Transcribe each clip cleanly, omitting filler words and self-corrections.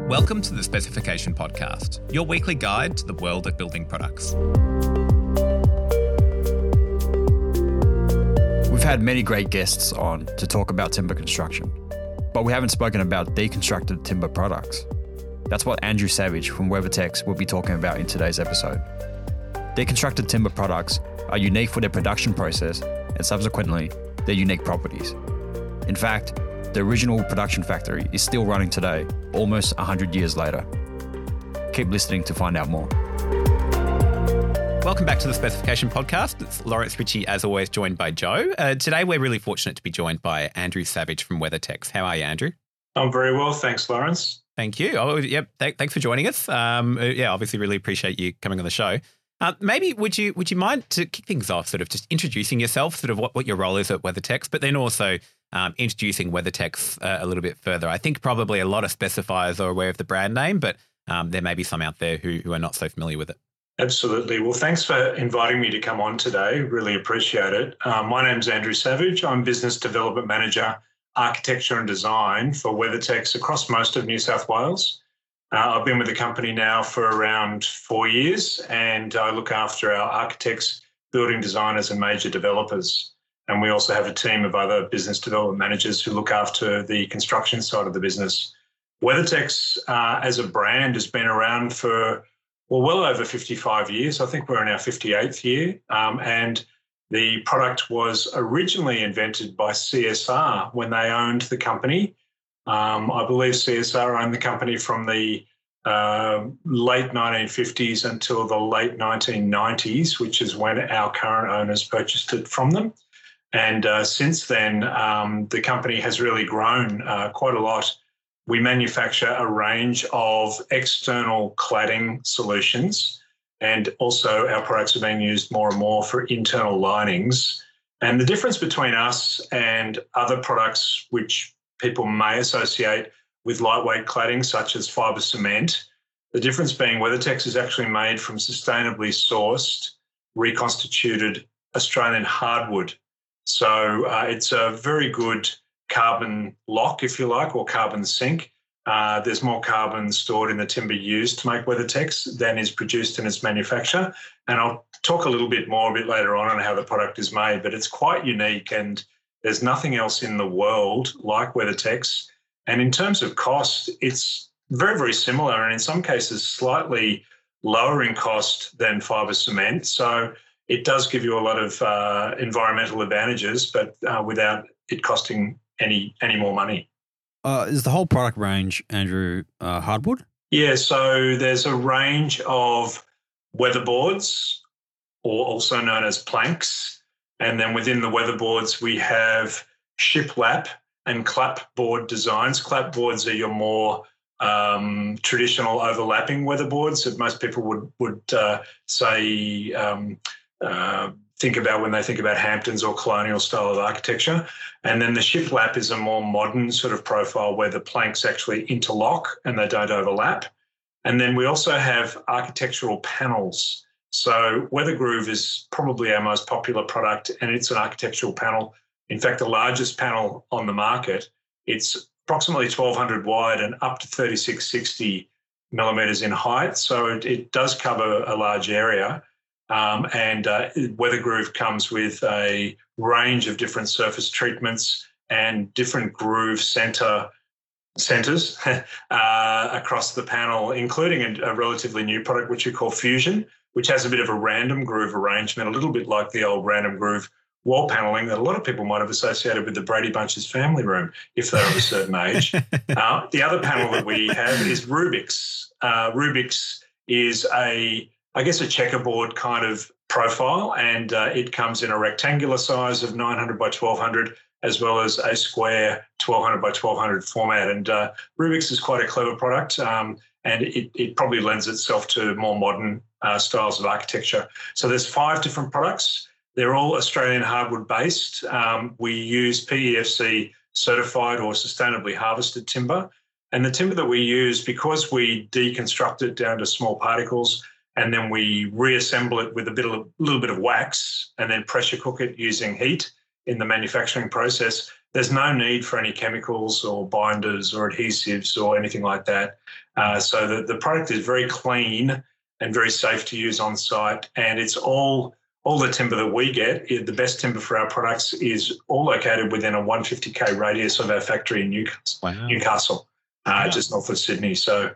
Welcome to the Specification Podcast, your weekly guide to the world of building products. We've had many great guests on to talk about timber construction, but we haven't spoken about deconstructed timber products. That's what Andrew Savage from WeatherTex will be talking about in today's episode. Deconstructed timber products are unique for their production process and subsequently their unique properties. In fact, the original production factory is still running today, almost 100 years later. Keep listening to find out more. Welcome back to the Specification Podcast. It's Lawrence Ritchie, as always, joined by Joe. Today, we're really fortunate to be joined by Andrew Savage from WeatherTex. How are you, Andrew? I'm very well, thanks, Lawrence. Thank you. Oh, yep. Thanks for joining us. Obviously, really appreciate you coming on the show. Maybe would you mind to kick things off, sort of just introducing yourself, sort of what your role is at WeatherTex, but then also introducing WeatherTex a little bit further. I think probably a lot of specifiers are aware of the brand name, but there may be some out there who are not so familiar with it. Absolutely. Well, thanks for inviting me to come on today. Really appreciate it. My name's Andrew Savage. I'm Business Development Manager, Architecture and Design for WeatherTex across most of New South Wales. I've been with the company now for around 4 years, and I look after our architects, building designers and major developers. And we also have a team of other business development managers who look after the construction side of the business. WeatherTex as a brand has been around for well over 55 years. I think we're in our 58th year. And the product was originally invented by CSR when they owned the company. I believe CSR owned the company from the late 1950s until the late 1990s, which is when our current owners purchased it from them. And since then, the company has really grown quite a lot. We manufacture a range of external cladding solutions, and also our products are being used more and more for internal linings. And the difference between us and other products which people may associate with lightweight cladding, such as fibre cement, the difference being WeatherTex is actually made from sustainably sourced, reconstituted Australian hardwood. So it's a very good carbon lock, if you like, or carbon sink. There's more carbon stored in the timber used to make WeatherTex than is produced in its manufacture. And I'll talk a little bit more a bit later on how the product is made, but it's quite unique and there's nothing else in the world like WeatherTex. And in terms of cost, it's very, very similar and in some cases slightly lower in cost than fibre cement. So it does give you a lot of environmental advantages, but without it costing any more money. Is the whole product range, Andrew, hardwood? Yeah, so there's a range of weatherboards, or also known as planks. And then within the weatherboards, we have shiplap and clapboard designs. Clapboards are your more traditional overlapping weatherboards that most people would say think about when they think about Hamptons or colonial style of architecture. And then the shiplap is a more modern sort of profile where the planks actually interlock and they don't overlap. And then we also have architectural panels. So Weathergroove is probably our most popular product and it's an architectural panel. In fact, the largest panel on the market. It's approximately 1,200 wide and up to 3660 millimetres in height. So it does cover a large area. Weathergroove comes with a range of different surface treatments and different groove centers across the panel, including a relatively new product which we call Fusion, which has a bit of a random groove arrangement, a little bit like the old random groove wall paneling that a lot of people might have associated with the Brady Bunch's family room if they're of a certain age. The other panel that we have is Rubix. Rubix is a checkerboard kind of profile, and it comes in a rectangular size of 900 by 1200, as well as a square 1200 by 1200 format. And Rubix is quite a clever product, and it probably lends itself to more modern styles of architecture. So there's 5 different products. They're all Australian hardwood based. We use PEFC certified or sustainably harvested timber. And the timber that we use, because we deconstruct it down to small particles, and then we reassemble it with a little bit of wax and then pressure cook it using heat in the manufacturing process, there's no need for any chemicals or binders or adhesives or anything like that. So the product is very clean and very safe to use on site, and it's all the timber that we get, the best timber for our products is all located within a 150k radius of our factory in Newcastle, just north of Sydney. So,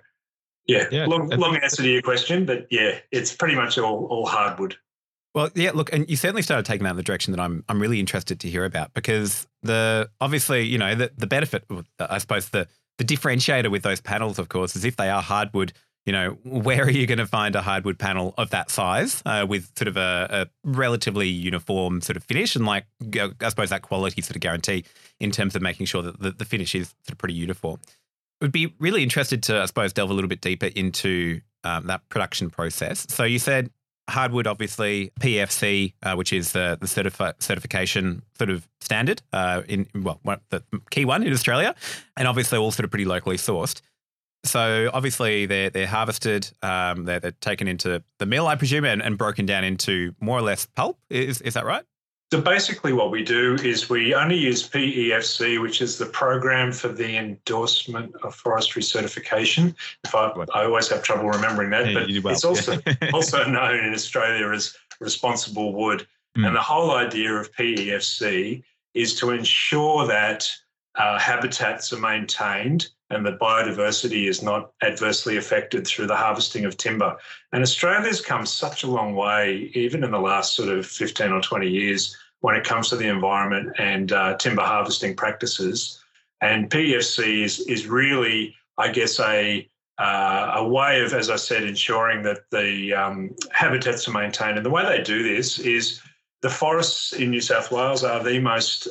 long answer to your question, but it's pretty much all hardwood. Well, yeah, look, and you certainly started taking that in the direction that I'm really interested to hear about, because obviously, the benefit, I suppose the differentiator with those panels, of course, is if they are hardwood, where are you going to find a hardwood panel of that size with sort of a relatively uniform sort of finish and I suppose that quality sort of guarantee in terms of making sure that the finish is sort of pretty uniform. Would be really interested to, I suppose, delve a little bit deeper into that production process. So you said hardwood, obviously, PEFC, which is the certification sort of standard the key one in Australia, and obviously all sort of pretty locally sourced. So obviously they're harvested, they're taken into the mill, I presume, and broken down into more or less pulp. Is that right? So basically what we do is we only use PEFC, which is the Program for the Endorsement of Forestry Certification. I always have trouble remembering that, but it's also known in Australia as responsible wood. And the whole idea of PEFC is to ensure that habitats are maintained and the biodiversity is not adversely affected through the harvesting of timber. And Australia's come such a long way, even in the last sort of 15 or 20 years, when it comes to the environment and timber harvesting practices. And PEFC is really, I guess, a way of, as I said, ensuring that the habitats are maintained. And the way they do this is the forests in New South Wales are the most,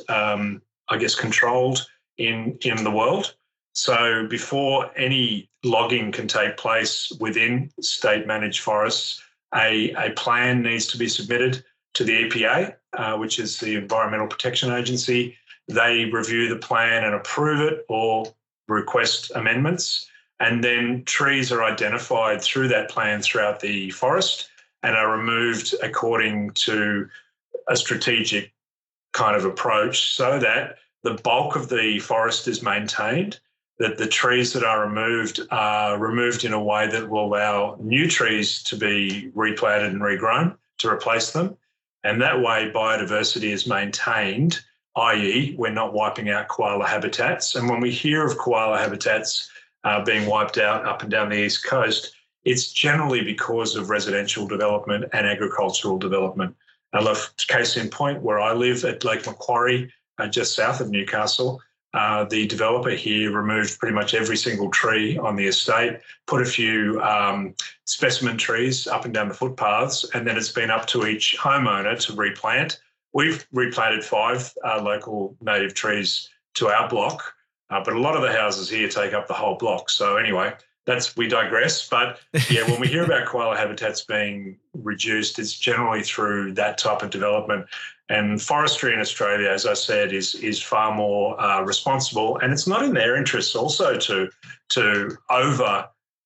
controlled in the world. So before any logging can take place within state-managed forests, a plan needs to be submitted to the EPA, which is the Environmental Protection Agency. They review the plan and approve it or request amendments. And then trees are identified through that plan throughout the forest and are removed according to a strategic kind of approach so that the bulk of the forest is maintained, that the trees that are removed in a way that will allow new trees to be replanted and regrown to replace them. And that way biodiversity is maintained, i.e. we're not wiping out koala habitats. And when we hear of koala habitats being wiped out up and down the East Coast, it's generally because of residential development and agricultural development. A case in point, where I live at Lake Macquarie, just south of Newcastle, the developer here removed pretty much every single tree on the estate, put a few specimen trees up and down the footpaths, and then it's been up to each homeowner to replant. We've replanted 5 local native trees to our block, but a lot of the houses here take up the whole block. So anyway, we digress. But when we hear about koala habitats being reduced, it's generally through that type of development. And forestry in Australia, as I said, is far more responsible, and it's not in their interests also to over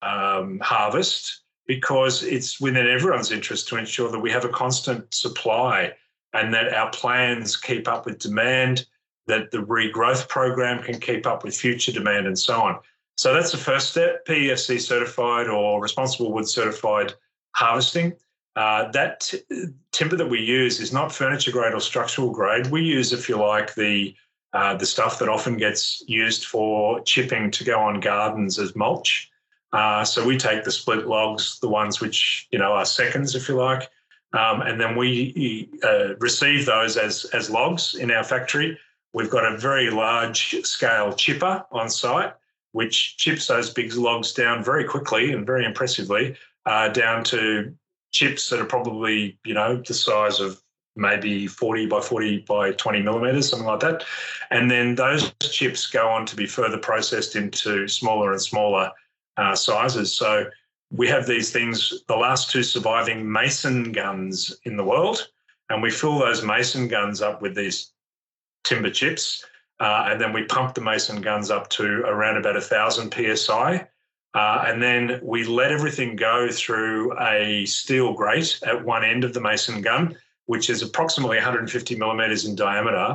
harvest, because it's within everyone's interest to ensure that we have a constant supply and that our plans keep up with demand, that the regrowth program can keep up with future demand, and so on. So that's the first step, PEFC certified or responsible wood certified harvesting. That timber that we use is not furniture grade or structural grade. We use, if you like, the stuff that often gets used for chipping to go on gardens as mulch. So we take the split logs, the ones which are seconds, if you like, and then we receive those as logs in our factory. We've got a very large scale chipper on site, which chips those big logs down very quickly and very impressively down to chips that are probably, the size of maybe 40 by 40 by 20 millimetres, something like that. And then those chips go on to be further processed into smaller and smaller sizes. So we have these things, the last 2 surviving mason guns in the world, and we fill those mason guns up with these timber chips, and then we pump the mason guns up to around about 1,000 PSI. And then we let everything go through a steel grate at one end of the mason gun, which is approximately 150 millimetres in diameter.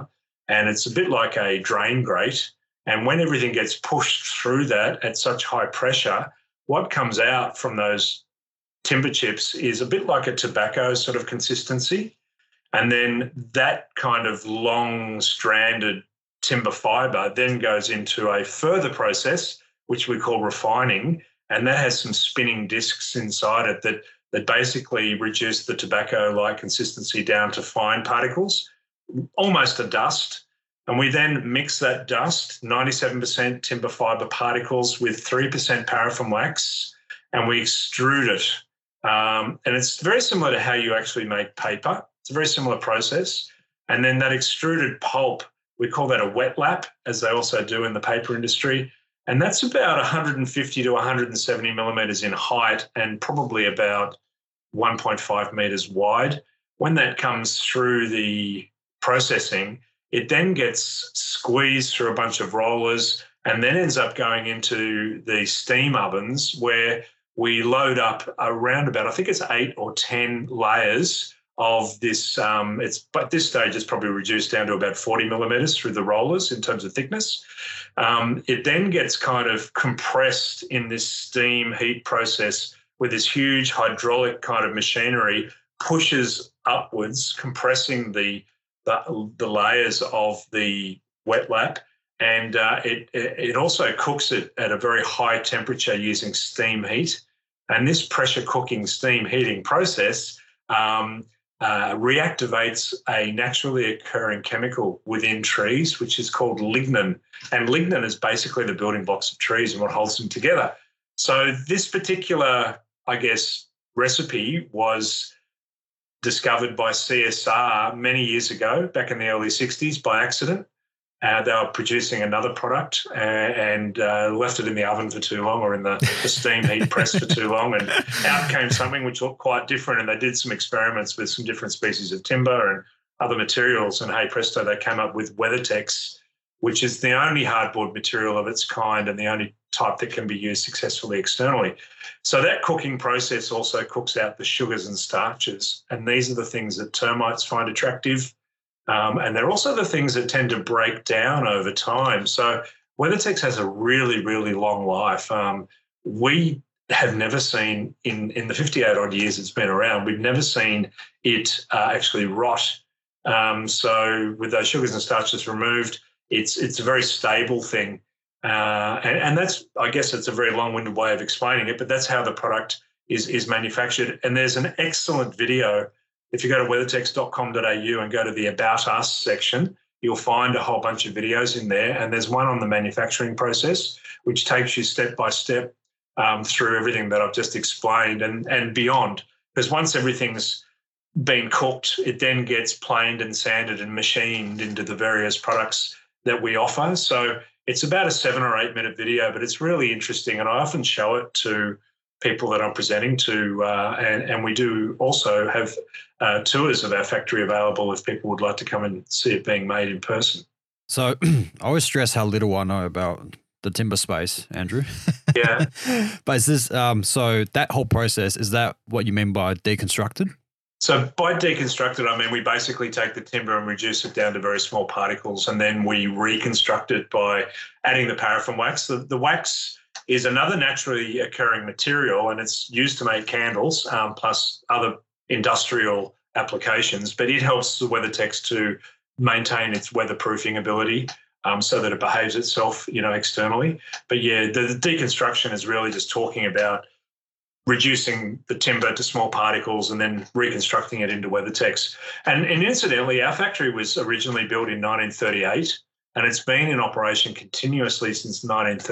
and it's a bit like a drain grate. And when everything gets pushed through that at such high pressure, what comes out from those timber chips is a bit like a tobacco sort of consistency. And then that kind of long stranded timber fibre then goes into a further process, which we call refining. And that has some spinning discs inside it that basically reduce the tobacco-like consistency down to fine particles, almost a dust. And we then mix that dust, 97% timber fibre particles with 3% paraffin wax, and we extrude it. And it's very similar to how you actually make paper. It's a very similar process. And then that extruded pulp, we call that a wet lap, as they also do in the paper industry. And that's about 150 to 170 millimetres in height and probably about 1.5 metres wide. When that comes through the processing, it then gets squeezed through a bunch of rollers and then ends up going into the steam ovens where we load up around about, I think it's 8 or 10 layers of this. But this stage it's probably reduced down to about 40 millimetres through the rollers in terms of thickness. It then gets kind of compressed in this steam heat process with this huge hydraulic kind of machinery, pushes upwards, compressing the layers of the wet lap, and it also cooks it at a very high temperature using steam heat. And this pressure cooking steam heating process reactivates a naturally occurring chemical within trees, which is called lignin. And lignin is basically the building blocks of trees and what holds them together. So this particular, I guess, recipe was discovered by CSR many years ago, back in the early 60s, by accident. They were producing another product and left it in the oven for too long, or in the steam heat press for too long, and out came something which looked quite different. And they did some experiments with some different species of timber and other materials, and hey presto, they came up with WeatherTex, which is the only hardboard material of its kind and the only type that can be used successfully externally. So that cooking process also cooks out the sugars and starches, and these are the things that termites find attractive. And they're also the things that tend to break down over time. So WeatherTex has a really, really long life. We have never seen, in the 58 odd years it's been around, we've never seen it actually rot. So with those sugars and starches removed, it's a very stable thing. And that's, I guess it's a very long-winded way of explaining it, but that's how the product is manufactured. And there's an excellent video. If you go to weathertex.com.au and go to the About Us section, you'll find a whole bunch of videos in there. And there's one on the manufacturing process, which takes you step by step through everything that I've just explained and beyond. Because once everything's been cooked, it then gets planed and sanded and machined into the various products that we offer. So it's about a 7 or 8 minute video, but it's really interesting. And I often show it to people that I'm presenting to. And we do also have tours of our factory available if people would like to come and see it being made in person. So I always stress how little I know about the timber space, Andrew. Yeah. But is this, so that whole process, is that what you mean by deconstructed? So by deconstructed, I mean we basically take the timber and reduce it down to very small particles, and then we reconstruct it by adding the paraffin wax. The wax is another naturally occurring material, and it's used to make candles, plus other industrial applications, but it helps the WeatherTex to maintain its weatherproofing ability so that it behaves itself, externally. But yeah, the deconstruction is really just talking about reducing the timber to small particles and then reconstructing it into WeatherTex. And incidentally, our factory was originally built in 1938, and it's been in operation continuously since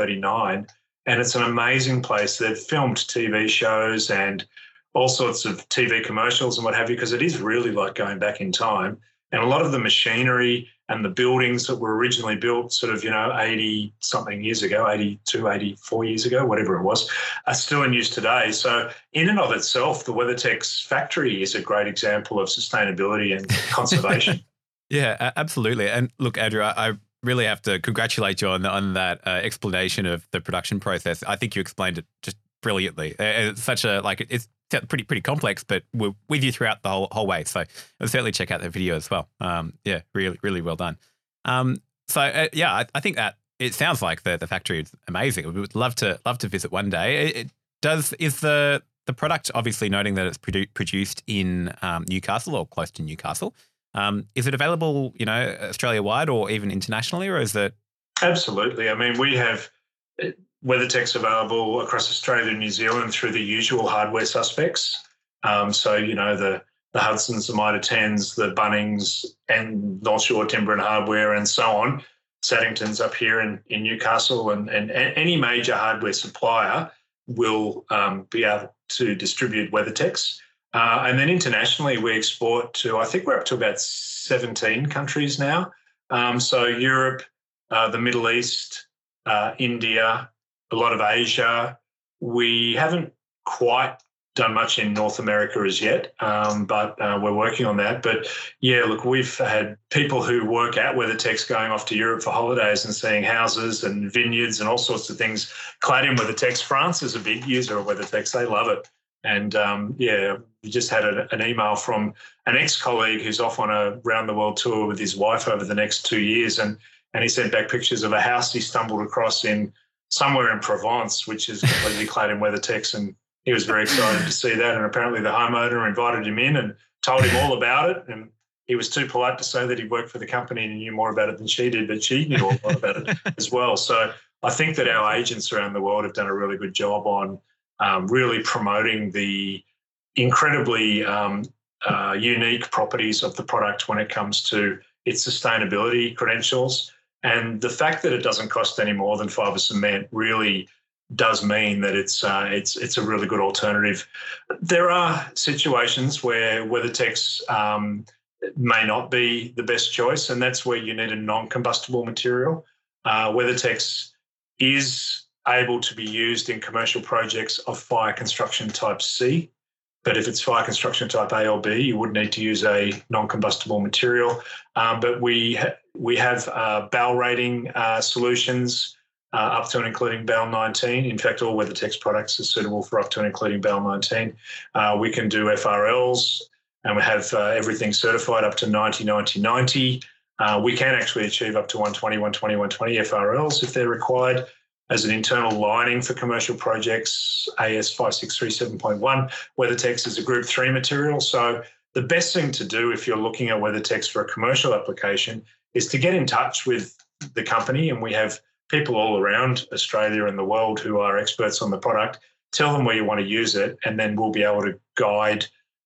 1939. And it's an amazing place. They've filmed TV shows and all sorts of TV commercials and what have you, because it is really like going back in time. And a lot of the machinery and the buildings that were originally built sort of, 80-something years ago, 82, 84 years ago, whatever it was, are still in use today. So in and of itself, the WeatherTex factory is a great example of sustainability and conservation. Yeah, absolutely. And look, Andrew, I really have to congratulate you on that explanation of the production process. I think you explained it just brilliantly. It's such it's pretty complex, but we're with you throughout the whole way. So I'll certainly check out that video as well. Yeah, really, really well done. I think that it sounds like the factory is amazing. We would love to visit one day. Is the product, obviously noting that it's produced in Newcastle or close to Newcastle, is it available, Australia-wide or even internationally, or is it? Absolutely. I mean, we have WeatherTech's available across Australia and New Zealand through the usual hardware suspects. The Hudsons, the Mitre 10s, the Bunnings and North Shore Timber and Hardware and so on. Saddington's up here in Newcastle, and any major hardware supplier will be able to distribute WeatherTechs. And then internationally, we export to, I think we're up to about 17 countries now. So Europe, the Middle East, India, a lot of Asia. We haven't quite done much in North America as yet, but we're working on that. But yeah, look, we've had people who work at WeatherTechs going off to Europe for holidays and seeing houses and vineyards and all sorts of things clad in WeatherTechs. France is a big user of WeatherTechs. They love it. And we just had an email from an ex-colleague who's off on a round-the-world tour with his wife over the next 2 years. And he sent back pictures of a house he stumbled across in somewhere in Provence, which is completely clad in WeatherTechs. And he was very excited to see that. And apparently the homeowner invited him in and told him all about it. And he was too polite to say that he worked for the company and he knew more about it than she did, but she knew all about it as well. So I think that our agents around the world have done a really good job on really promoting the incredibly unique properties of the product when it comes to its sustainability credentials. And the fact that it doesn't cost any more than fibre cement really does mean that it's a really good alternative. There are situations where WeatherTechs may not be the best choice, and that's where you need a non-combustible material. WeatherTechs is able to be used in commercial projects of fire construction type C, but if it's fire construction type A or B, you would need to use a non-combustible material. But we have BAL rating solutions up to and including BAL 19. In fact, all WeatherTechs products are suitable for up to and including BAL 19. We can do FRLs, and we have everything certified up to 90, 90, 90. We can actually achieve up to 120, 120, 120 FRLs if they're required as an internal lining for commercial projects, AS 5637.1. WeatherTechs is a Group 3 material. So the best thing to do if you're looking at WeatherTechs for a commercial application is to get in touch with the company, and we have people all around Australia and the world who are experts on the product. Tell them where you want to use it, and then we'll be able to guide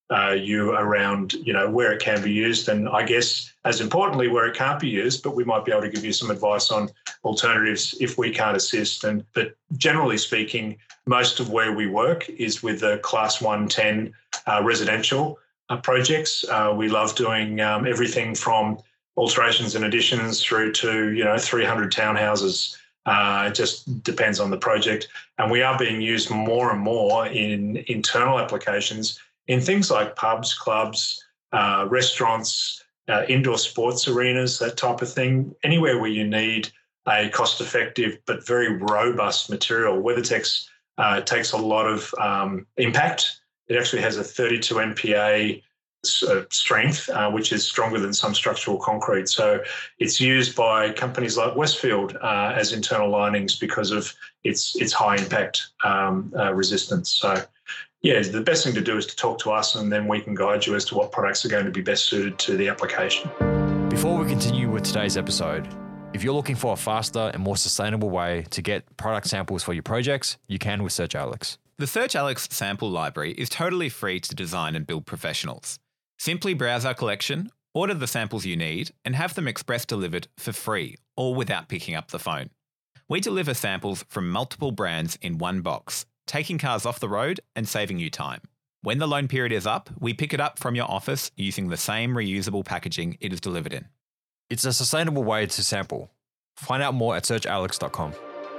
you around, where it can be used, and I guess as importantly where it can't be used. But we might be able to give you some advice on alternatives if we can't assist. But generally speaking, most of where we work is with the Class 110 residential projects. We love doing everything from alterations and additions through to 300 townhouses. It just depends on the project, and we are being used more and more in internal applications in things like pubs, clubs, restaurants, indoor sports arenas, that type of thing. Anywhere where you need a cost-effective but very robust material. WeatherTechs takes a lot of impact. It actually has a 32 MPa strength, which is stronger than some structural concrete. So it's used by companies like Westfield as internal linings because of its high impact resistance. So yeah, the best thing to do is to talk to us, and then we can guide you as to what products are going to be best suited to the application. Before we continue with today's episode, if you're looking for a faster and more sustainable way to get product samples for your projects, you can with Search Alex. The Search Alex sample library is totally free to design and build professionals. Simply browse our collection, order the samples you need, and have them express delivered for free, all without picking up the phone. We deliver samples from multiple brands in one box, taking cars off the road and saving you time. When the loan period is up, we pick it up from your office using the same reusable packaging it is delivered in. It's a sustainable way to sample. Find out more at searchalex.com.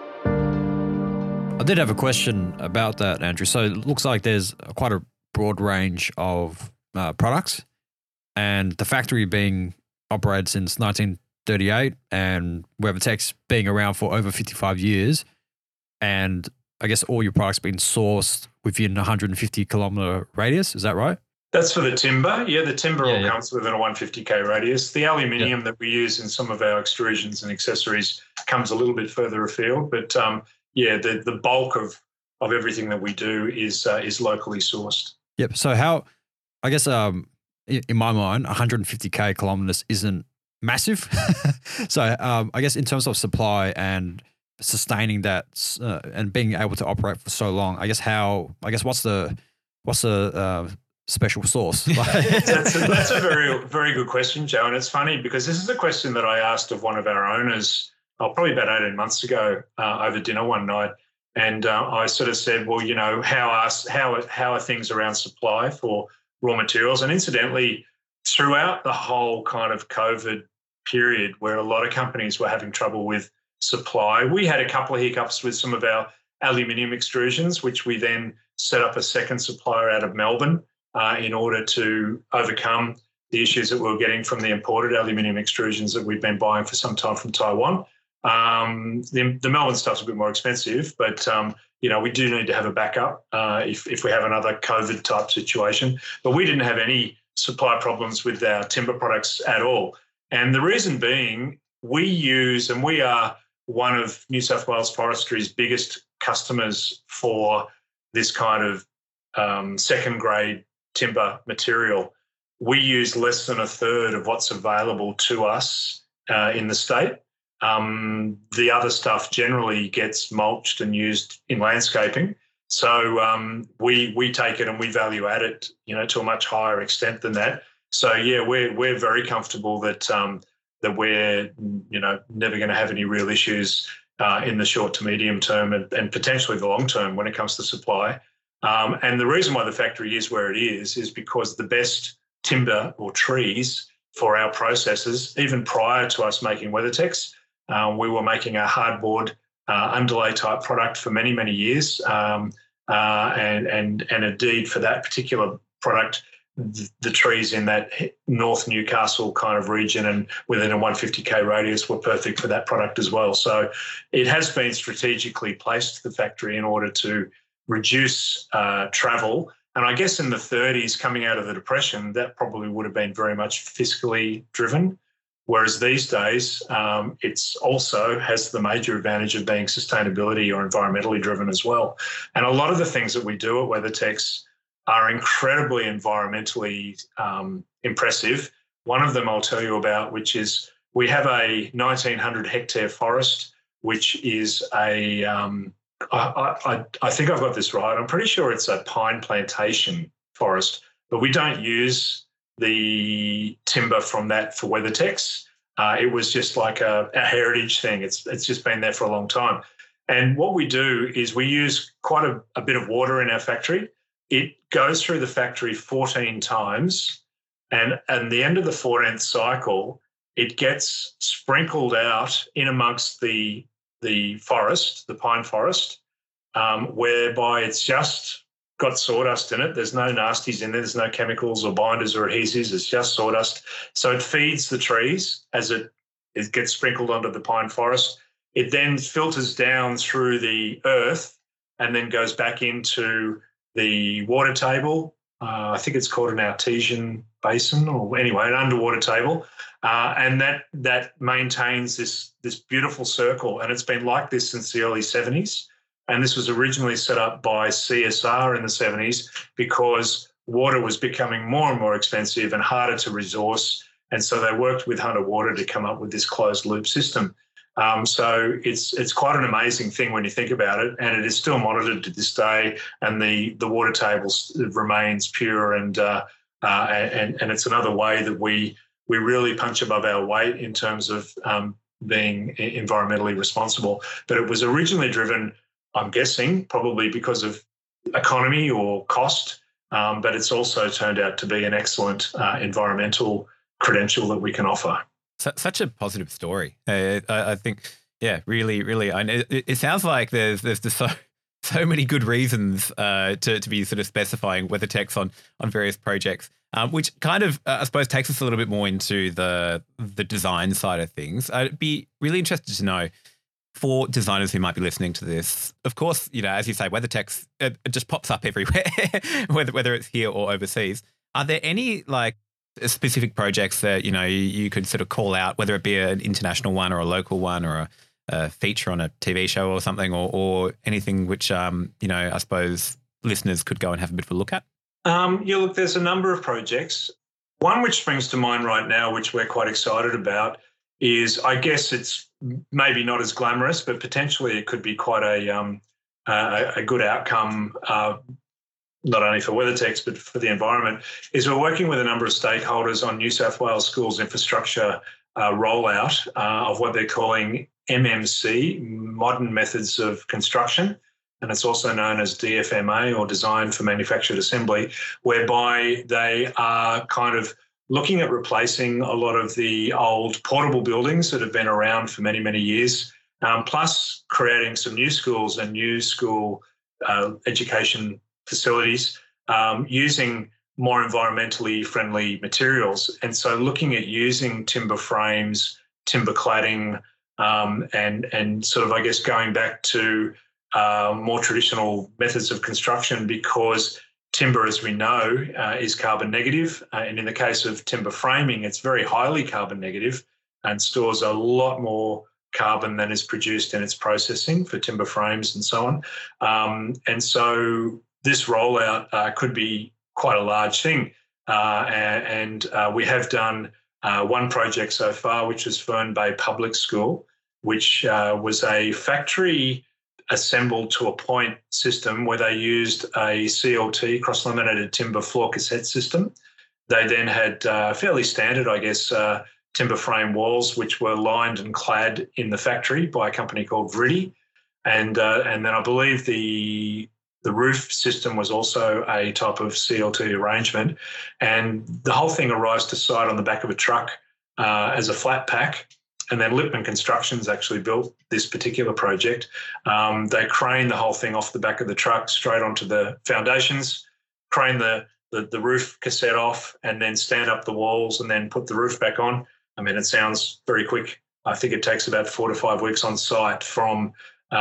I did have a question about that, Andrew. So it looks like there's quite a broad range of products, and the factory being operated since 1938 and WeatherTechs being around for over 55 years, and I guess all your products being sourced within a 150 kilometer radius. Is that right? That's for the timber. Yeah, the timber all Yeah. comes within a 150K radius. The aluminium that we use in some of our extrusions and accessories comes a little bit further afield. But the bulk of everything that we do is locally sourced. Yep. So how, I guess, in my mind, 150K kilometers isn't massive. So I guess in terms of supply and sustaining that and being able to operate for so long, what's the special sauce? That's a very, very good question, Joe. And it's funny because this is a question that I asked of one of our owners probably about 18 months ago over dinner one night. And I sort of said, well, you know, how are things around supply for raw materials? And incidentally, throughout the whole kind of COVID period where a lot of companies were having trouble with supply, we had a couple of hiccups with some of our aluminium extrusions, which we then set up a second supplier out of Melbourne in order to overcome the issues that we were getting from the imported aluminium extrusions that we've been buying for some time from Taiwan. The Melbourne stuff's a bit more expensive, but you know, we do need to have a backup if we have another COVID type situation. But we didn't have any supply problems with our timber products at all. And the reason being, we are one of New South Wales Forestry's biggest customers for this kind of second grade timber material. We use less than a third of what's available to us in the state. The other stuff generally gets mulched and used in landscaping. So we take it and we value add it, you know, to a much higher extent than that. So yeah, we're very comfortable that that we're, you know, never going to have any real issues in the short to medium term and potentially the long term when it comes to supply. And the reason why the factory is where it is because the best timber or trees for our processes, even prior to us making WeatherTex, we were making a hardboard underlay type product for many, many years. And indeed for that particular product, the trees in that North Newcastle kind of region and within a 150K radius were perfect for that product as well. So it has been strategically placed, the factory, in order to reduce travel. And I guess in the 30s, coming out of the Depression, that probably would have been very much fiscally driven. Whereas these days, it's also has the major advantage of being sustainability or environmentally driven as well. And a lot of the things that we do at WeatherTex are incredibly environmentally impressive. One of them I'll tell you about, which is we have a 1,900 hectare forest, which is a, I think I've got this right. I'm pretty sure it's a pine plantation forest, but we don't use the timber from that for WeatherTex. It was just like a heritage thing. It's just been there for a long time. And what we do is we use quite a bit of water in our factory. It goes through the factory 14 times, and at the end of the 14th cycle, it gets sprinkled out in amongst the forest, the pine forest, whereby it's just got sawdust in it. There's no nasties in there. There's no chemicals or binders or adhesives. It's just sawdust. So it feeds the trees as it gets sprinkled onto the pine forest. It then filters down through the earth and then goes back into the water table. I think it's called an artesian basin, or anyway, an underwater table. And that maintains this beautiful circle. And it's been like this since the early 70s. And this was originally set up by CSR in the 70s because water was becoming more and more expensive and harder to resource. And so they worked with Hunter Water to come up with this closed loop system. So it's quite an amazing thing when you think about it, and it is still monitored to this day. And the water table remains pure, and it's another way that we really punch above our weight in terms of being environmentally responsible. But it was originally driven, I'm guessing, probably because of economy or cost, but it's also turned out to be an excellent environmental credential that we can offer. Such a positive story. I think, yeah, really, really. It sounds like there's just so many good reasons to be sort of specifying WeatherTex on various projects, which kind of, I suppose, takes us a little bit more into the design side of things. I'd be really interested to know, for designers who might be listening to this, of course, you know, as you say, WeatherTex, it just pops up everywhere, whether it's here or overseas. Are there any like specific projects that, you could sort of call out, whether it be an international one or a local one or a feature on a TV show or something, or anything which, I suppose listeners could go and have a bit of a look at? Look, there's a number of projects. One which springs to mind right now, which we're quite excited about, is, I guess it's maybe not as glamorous, but potentially it could be quite a good outcome, not only for WeatherTex, but for the environment, is we're working with a number of stakeholders on New South Wales schools infrastructure rollout of what they're calling MMC, Modern Methods of Construction, and it's also known as DFMA, or Design for Manufactured Assembly, whereby they are kind of looking at replacing a lot of the old portable buildings that have been around for many, many years, plus creating some new schools and new school education facilities using more environmentally friendly materials. And so looking at using timber frames, timber cladding, and sort of, I guess, going back to more traditional methods of construction, because timber, as we know, is carbon negative. And in the case of timber framing, it's very highly carbon negative and stores a lot more carbon than is produced in its processing for timber frames and so on. And so this rollout could be quite a large thing. And we have done one project so far, which is Fern Bay Public School, which was a factory assembled to a point system where they used a CLT, cross-laminated timber floor cassette system. They then had fairly standard, I guess, timber frame walls, which were lined and clad in the factory by a company called Vriddy. And then I believe the roof system was also a type of CLT arrangement. And the whole thing arrives to site on the back of a truck as a flat pack. And then Lipman Constructions actually built this particular project. They crane the whole thing off the back of the truck straight onto the foundations, crane the roof cassette off, and then stand up the walls and then put the roof back on. I mean, it sounds very quick. I think it takes about 4 to 5 weeks on site from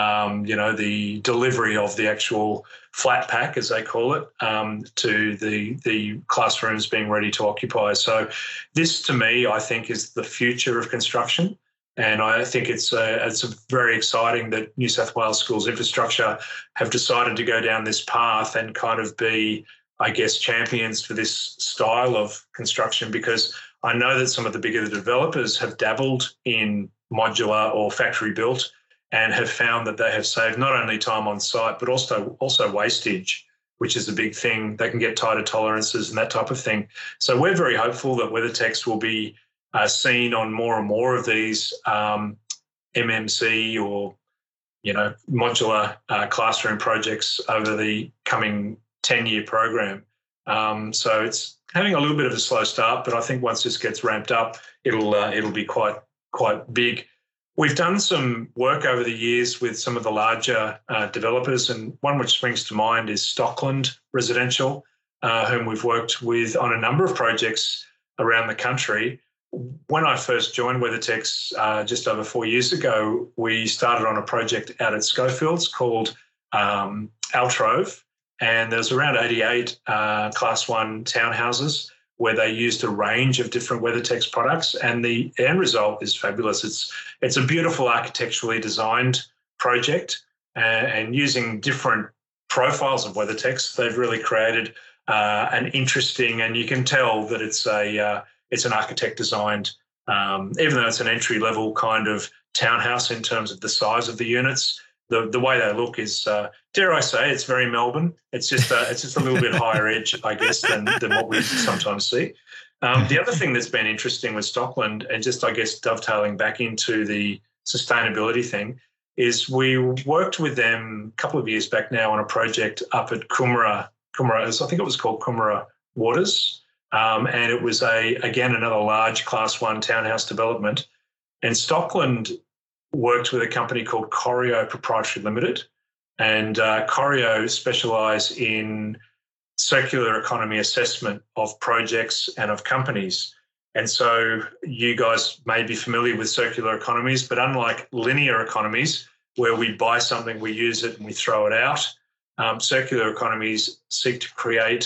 the delivery of the actual flat pack, as they call it, to the classrooms being ready to occupy. So this, to me, I think is the future of construction. And I think it's very exciting that New South Wales schools infrastructure have decided to go down this path and kind of be, I guess, champions for this style of construction, because I know that some of the bigger developers have dabbled in modular or factory built and have found that they have saved not only time on site, but also wastage, which is a big thing. They can get tighter tolerances and that type of thing. So we're very hopeful that WeatherTex will be seen on more and more of these MMC or, modular classroom projects over the coming 10-year program. So it's having a little bit of a slow start, but I think once this gets ramped up, it'll be quite big. We've done some work over the years with some of the larger developers, and one which springs to mind is Stockland Residential, whom we've worked with on a number of projects around the country. When I first joined WeatherTex just over 4 years ago, we started on a project out at Schofields called Altrove, and there's around 88 Class 1 townhouses where they used a range of different WeatherTex products, and the end result is fabulous. It's a beautiful architecturally designed project, and using different profiles of WeatherTex, they've really created an interesting, and you can tell that it's an architect designed, even though it's an entry level kind of townhouse in terms of the size of the units. The way they look is, dare I say, it's very Melbourne. It's just a little bit higher edge, I guess, than what we sometimes see. The other thing that's been interesting with Stockland, and just, I guess, dovetailing back into the sustainability thing, is we worked with them a couple of years back now on a project up at Coomera. I think it was called Coomera Waters, and it was again another large Class 1 townhouse development. And Stockland worked with a company called Corio Proprietary Limited, and Corio specialise in circular economy assessment of projects and of companies. And so you guys may be familiar with circular economies, but unlike linear economies, where we buy something, we use it and we throw it out, circular economies seek to create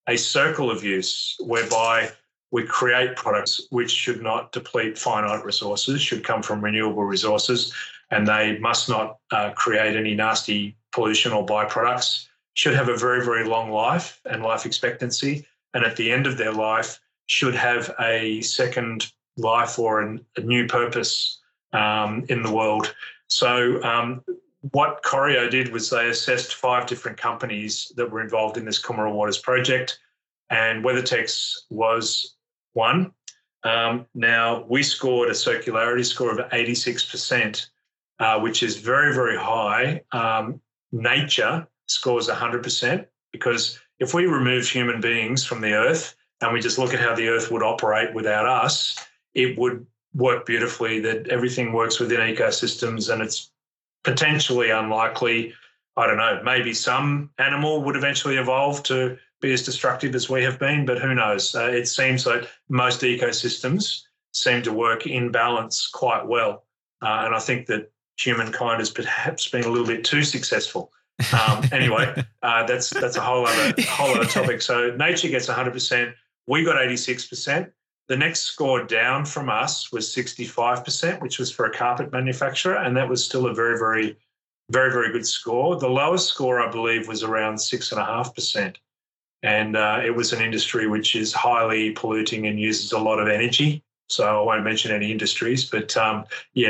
a circle of use whereby we create products which should not deplete finite resources, should come from renewable resources, and they must not create any nasty pollution or byproducts, should have a very, very long life and life expectancy, and at the end of their life should have a second life or a new purpose in the world. So what Corio did was they assessed 5 different companies that were involved in this Coomera Waters project, and WeatherTech was one. Now, we scored a circularity score of 86%, which is very, very high. Nature scores 100%, because if we remove human beings from the earth and we just look at how the earth would operate without us, it would work beautifully, that everything works within ecosystems, and it's potentially unlikely, I don't know, maybe some animal would eventually evolve to be as destructive as we have been, but who knows? It seems like most ecosystems seem to work in balance quite well. And I think that humankind has perhaps been a little bit too successful. Anyway, that's a whole other topic. So nature gets 100%. We got 86%. The next score down from us was 65%, which was for a carpet manufacturer, and that was still a very, very, very, very good score. The lowest score, I believe, was around 6.5%. And it was an industry which is highly polluting and uses a lot of energy. So I won't mention any industries, but so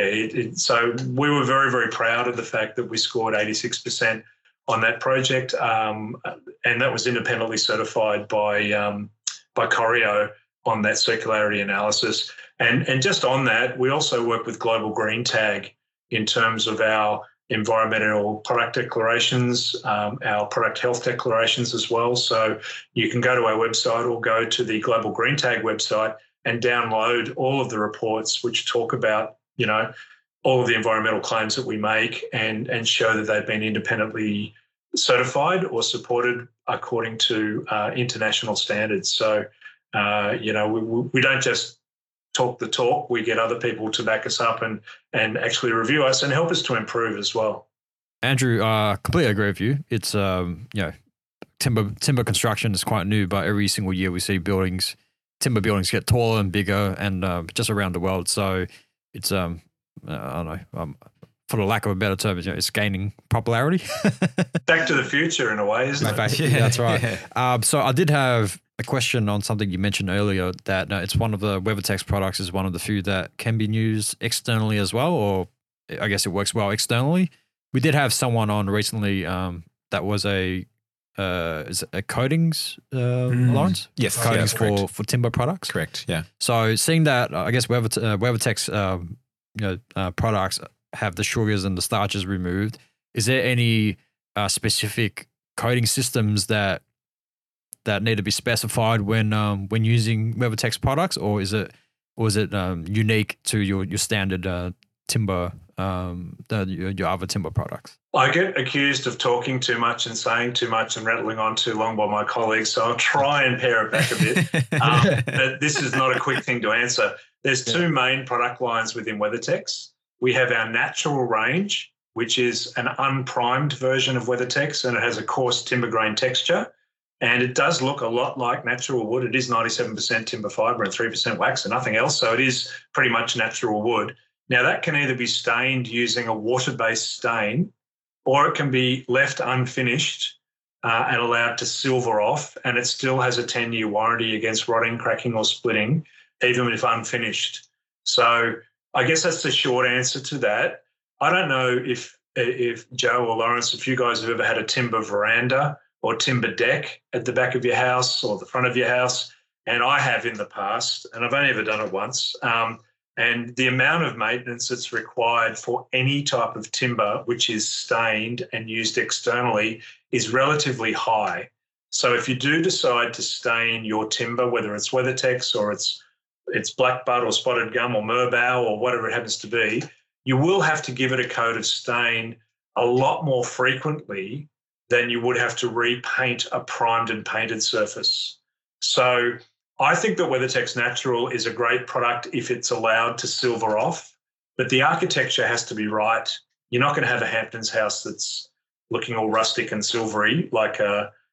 we were very, very proud of the fact that we scored 86% on that project, and that was independently certified by Corio on that circularity analysis. And just on that, we also work with Global Green Tag in terms of our environmental product declarations, our product health declarations as well. So you can go to our website or go to the Global Green Tag website and download all of the reports which talk about, all of the environmental claims that we make and show that they've been independently certified or supported according to international standards. So, we don't just talk the talk, we get other people to back us up and actually review us and help us to improve as well. Andrew, completely agree with you. It's, timber construction is quite new, but every single year we see timber buildings get taller and bigger and just around the world. So it's, I don't know, for the lack of a better term, it's gaining popularity. Back to the future in a way, isn't it? Yeah, that's right. Yeah. So I did have a question on something you mentioned earlier, that it's one of the WeatherTech products is one of the few that can be used externally as well, or I guess it works well externally. We did have someone on recently that was is it a coatings Lawrence? Yes, coatings yeah, for timber products. Correct. Yeah. So seeing that, I guess WeatherTech's products have the sugars and the starches removed. Is there any specific coating systems that need to be specified when using WeatherTech's products, or is it unique to your standard timber, your other timber products? I get accused of talking too much and saying too much and rattling on too long by my colleagues, so I'll try and pare it back a bit. But this is not a quick thing to answer. There's 2 main product lines within WeatherTech. We have our natural range, which is an unprimed version of WeatherTech, and it has a coarse timber grain texture. And it does look a lot like natural wood. It is 97% timber fibre and 3% wax and nothing else. So it is pretty much natural wood. Now, that can either be stained using a water-based stain, or it can be left unfinished and allowed to silver off, and it still has a 10-year warranty against rotting, cracking or splitting, even if unfinished. So I guess that's the short answer to that. I don't know if Joe or Lawrence, if you guys have ever had a timber veranda or timber deck at the back of your house or the front of your house, and I have in the past, and I've only ever done it once. And the amount of maintenance that's required for any type of timber which is stained and used externally is relatively high. So if you do decide to stain your timber, whether it's WeatherTech or it's blackbutt or spotted gum or Merbau or whatever it happens to be, you will have to give it a coat of stain a lot more frequently than you would have to repaint a primed and painted surface. So I think that WeatherTech Natural is a great product if it's allowed to silver off, but the architecture has to be right. You're not going to have a Hamptons house that's looking all rustic and silvery like a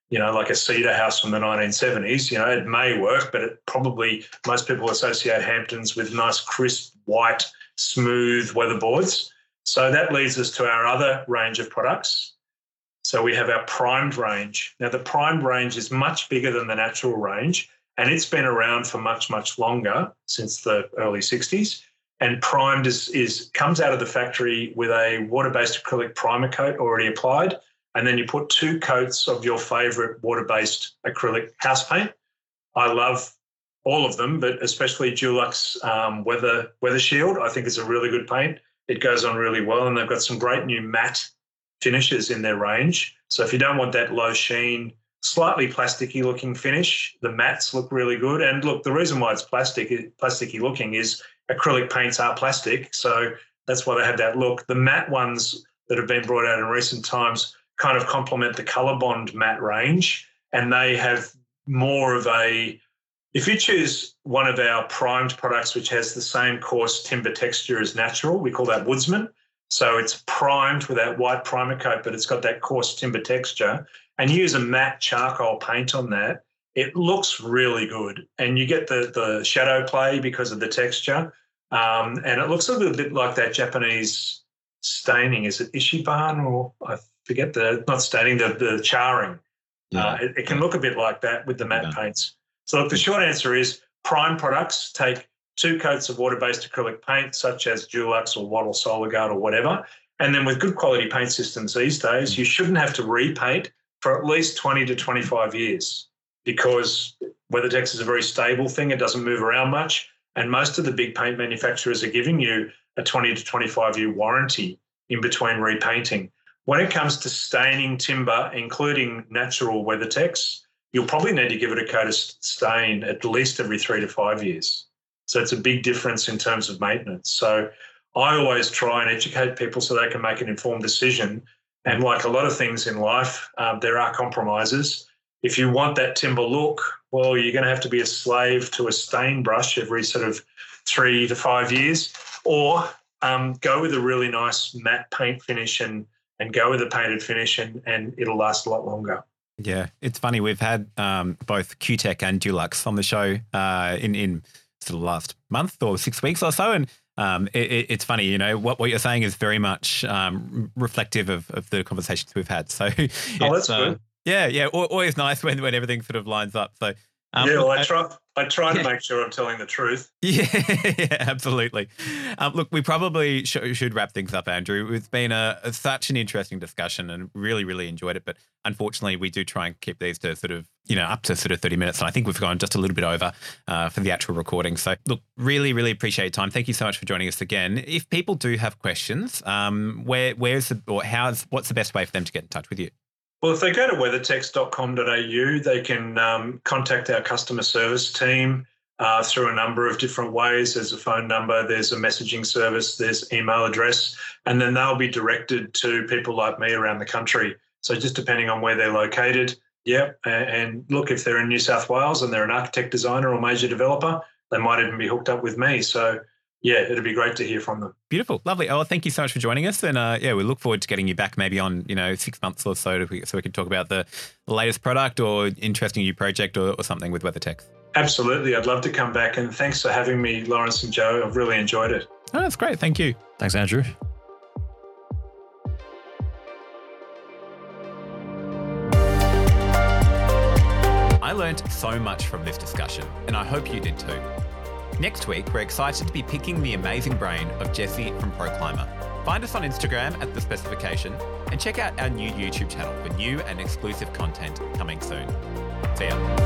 like a cedar house from the 1970s. It may work, but most people associate Hamptons with nice, crisp, white, smooth weatherboards. So that leads us to our other range of products. So we have our primed range. Now, the primed range is much bigger than the natural range, and it's been around for much, much longer, since the early 60s. And primed comes out of the factory with a water-based acrylic primer coat already applied, and then you put 2 coats of your favourite water-based acrylic house paint. I love all of them, but especially Dulux Weather Shield. I think it's a really good paint. It goes on really well, and they've got some great new matte finishes in their range. So if you don't want that low sheen, slightly plasticky looking finish, the mattes look really good. And look, the reason why it's plasticky looking is acrylic paints are plastic, so that's why they have that look. The matte ones that have been brought out in recent times kind of complement the ColourBond matte range, and they have more of a, if you choose one of our primed products which has the same coarse timber texture as natural, we call that Woodsman. So it's primed with that white primer coat, but it's got that coarse timber texture, and you use a matte charcoal paint on that, it looks really good. And you get the shadow play because of the texture. And it looks a little bit like that Japanese staining. Is it Ishiban, or I forget not staining, the charring. Yeah. It can look a bit like that with the matte paints. So look, the short answer is prime products take 2 coats of water-based acrylic paint, such as Dulux or Wattyl Solarguard or whatever. And then with good quality paint systems these days, you shouldn't have to repaint for at least 20 to 25 years, because WeatherTex is a very stable thing. It doesn't move around much. And most of the big paint manufacturers are giving you a 20 to 25-year warranty in between repainting. When it comes to staining timber, including natural WeatherTex, you'll probably need to give it a coat of stain at least every 3 to 5 years. So it's a big difference in terms of maintenance. So I always try and educate people so they can make an informed decision. And like a lot of things in life, there are compromises. If you want that timber look, well, you're going to have to be a slave to a stain brush every sort of 3 to 5 years, or go with a really nice matte paint finish and go with a painted finish, and it'll last a lot longer. Yeah, it's funny. We've had both Q-Tech and Dulux on the show in sort of the last month or 6 weeks or so, and it's funny, what you're saying is very much reflective of the conversations we've had. So, that's good. Yeah, always nice when everything sort of lines up. So, well, I try to make sure I'm telling the truth. Yeah, absolutely. Look, we probably should wrap things up, Andrew. It's been such an interesting discussion, and really, really enjoyed it. But unfortunately, we do try and keep these to sort of, up to sort of 30 minutes. And I think we've gone just a little bit over for the actual recording. So, look, really, really appreciate your time. Thank you so much for joining us again. If people do have questions, what's the best way for them to get in touch with you? Well, if they go to weathertex.com.au, they can contact our customer service team through a number of different ways. There's a phone number, there's a messaging service, there's email address, and then they'll be directed to people like me around the country. So just depending on where they're located, and look, if they're in New South Wales and they're an architect, designer or major developer, they might even be hooked up with me. So yeah, it'd be great to hear from them. Beautiful. Lovely. Oh, thank you so much for joining us. And we look forward to getting you back maybe on, 6 months or so so we can talk about the latest product or interesting new project or something with WeatherTex. Absolutely. I'd love to come back. And thanks for having me, Lawrence and Joe. I've really enjoyed it. Oh, that's great. Thank you. Thanks, Andrew. I learned so much from this discussion, and I hope you did too. Next week, we're excited to be picking the amazing brain of Jesse from ProClimber. Find us on Instagram at The Specification and check out our new YouTube channel for new and exclusive content coming soon. See ya.